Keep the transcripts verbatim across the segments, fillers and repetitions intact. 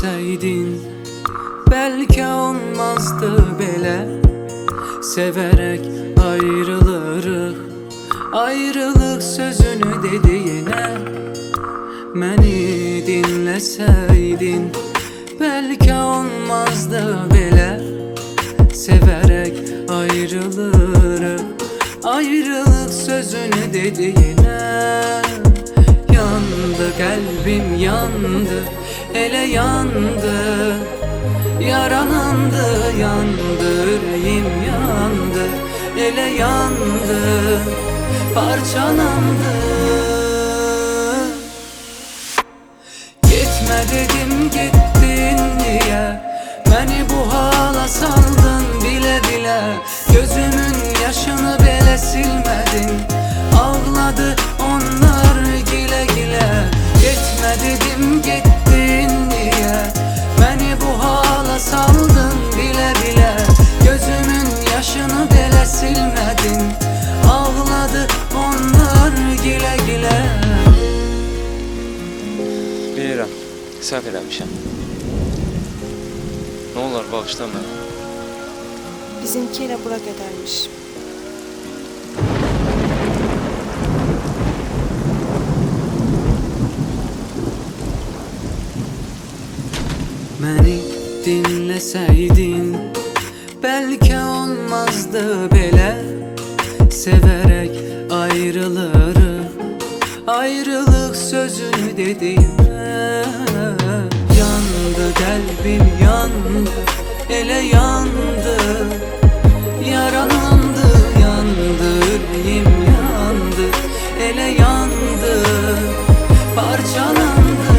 dinleseydin belki olmazdı belə. Severek ayrılırıq, ayrılık sözünü dediğine. Məni dinleseydin belki olmazdı belə. Severek ayrılırıq, ayrılık sözünü dediğine. Yandı kalbim yandı, ele yandı, yaralandı, yandı, yüreğim yandı, ele yandı, parçalandı. Gitme dedim gittin niye? Beni bu hala saldın bile bile. Gözümün yaşını bile silmedin. Ağladı onlar gile gile. Gitme dedim gittin niye? Beni bu hala saldın bile bile. Gözümün yaşını bile silmedin. Ağladı onlar gile gile. Bilirəm, səhv eləmişəm. Ne olar bağışla məni. Bizimki elə bura qədərmiş. Məni dinleseydin belki olmazdı belə. Severek ayrılırıq, ayrılık sözünü dediğine. Yandı kalbim yandı, ele yandı, yaralandı, yandı, yüreğim yandı, ele yandı, parçalandı.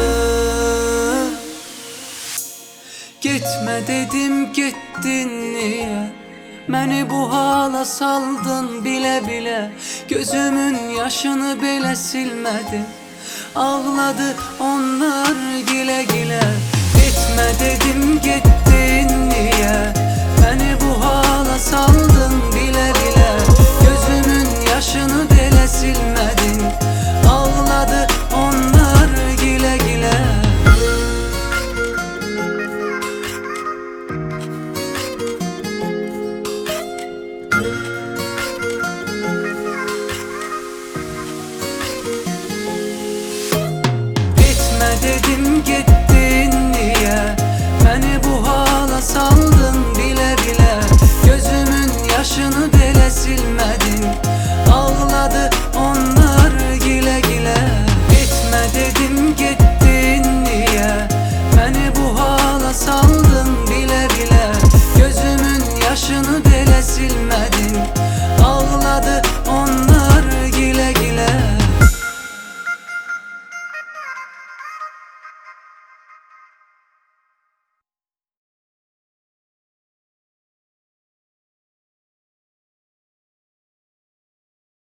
Gitme dedim gittin niye? Beni bu hala saldın bile bile. Gözümün yaşını bile silmedin. Ağladı onlar gile gile. Gitme dedim gittin niye? Beni bu hala saldın bile bile. Gözümün yaşını bile silmedin. Ağladı onlar gile gile. Dedim gittin niye? Beni bu hala saldın bile bile. Gözümün yaşını bile silmedin. Ağladı